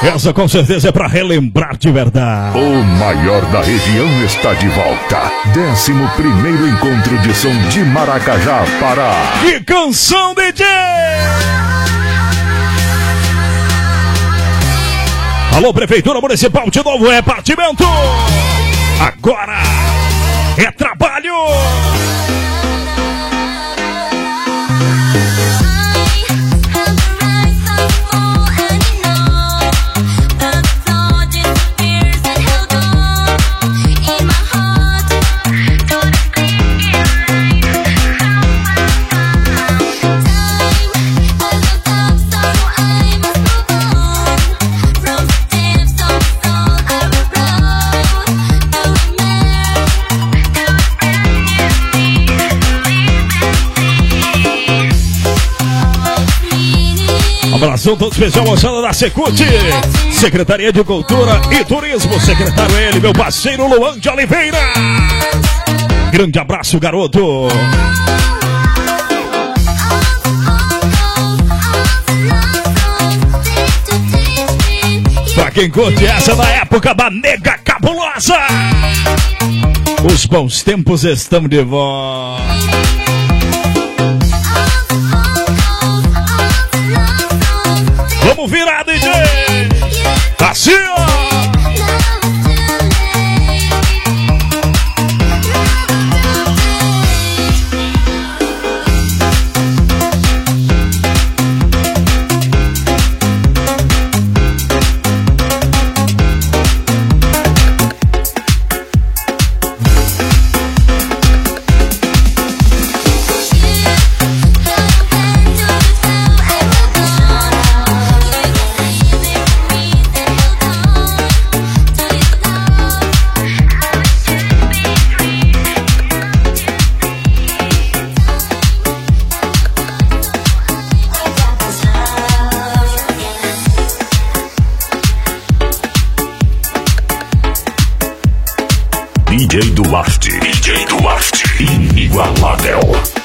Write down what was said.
Essa com certeza é pra relembrar de verdade. O maior da região está de volta. 11º Encontro de Som de Maracajá, Pará. Que canção, DJ! Alô, Prefeitura Municipal de Novo Repartimento. Agora é trabalho. Abração todo especial, moçada da Secult, Secretaria de Cultura e Turismo, secretário ele, meu parceiro Luan de Oliveira. Grande abraço, garoto. Pra quem curte essa da época da Nega Cabulosa, os bons tempos estão de volta. Vamos virar, DJ! Assim, ó! DJ Duarte, inigualável.